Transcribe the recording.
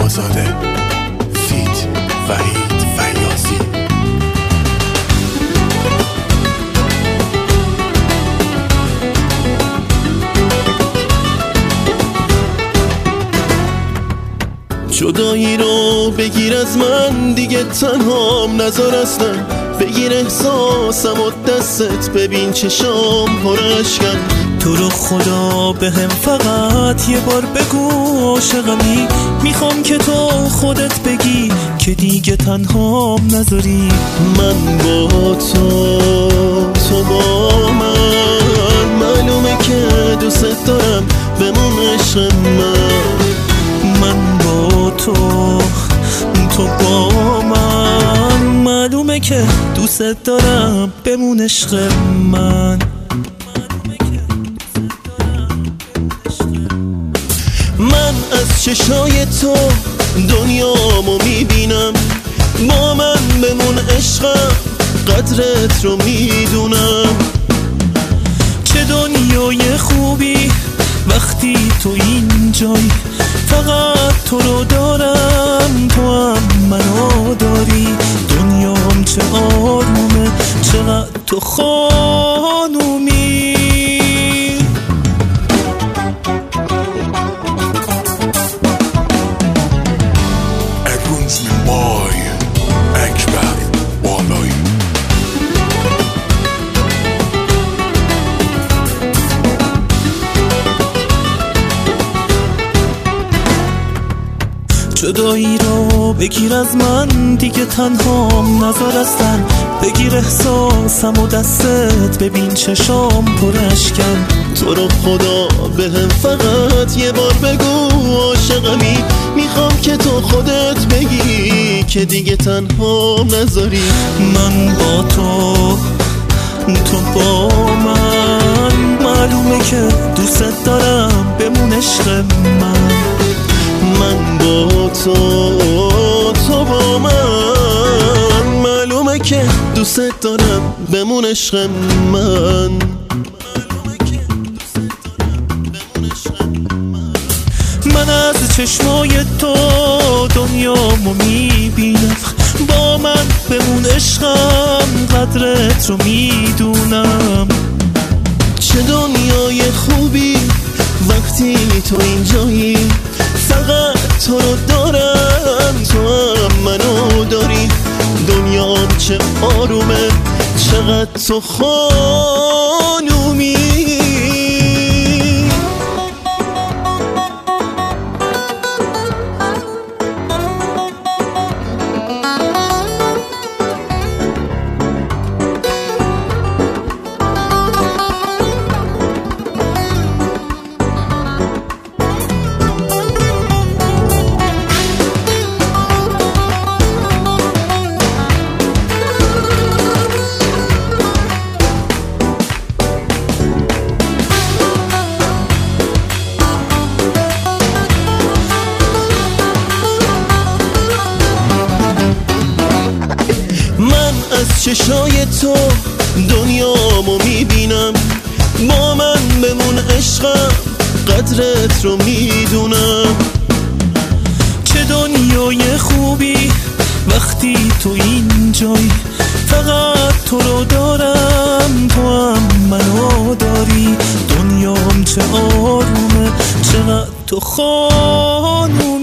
آزاده فیت وحید فیاضی. جدایی رو بگیر از من، دیگه تنهام نذار اصلا. بگیر احساسم و دستت، ببین چشام پر اشکن. تو رو خدا بهم فقط یه بار بگو عاشقمی. میخوام که تو خودت بگی که دیگه تنهام نذاری. من با تو با من، معلومه که دوست دارم، بمون عشق من با تو با من، معلومه که دوست دارم، بمون عشق من. من از چشای تو دنیامو میبینم، با من بمون عشقم، قدرت رو میدونم. چه دنیای خوبی وقتی تو اینجایی، فقط تو رو دارم، تو هم منو داری. دنیام چه آرومه، چقدر تو خانومی. جدایی رو بگیر از من، دیگه تنهام نذار اصلا. بگیر احساسم و دستت، ببین چشام پر اشکن. تو رو خدا بهم فقط یه بار بگو عاشقمی. میخوام که تو خودت بگی که دیگه تنهام نذاری. من با تو با من، معلومه که دوست دارم، بمون عشق من. من با تو با من، معلومه که دوست دارم، بمون عشق من. من از چشمای تو دنیامو میبینم، با من بمون عشقم، قدرت رو میدونم. چه دنیای خوبی وقتی تو اینجایی، فقط تو رو دارم، تو هم منو داری. دنیام چه آرومه، چقدر تو خانومی. از چشای تو دنیامو میبینم، با من بمون عشقم، قدرت رو میدونم. چه دنیای خوبی وقتی تو اینجایی، فقط تو رو دارم، تو هم منو داری. دنیام چه آرومه، چقدر تو خانومی.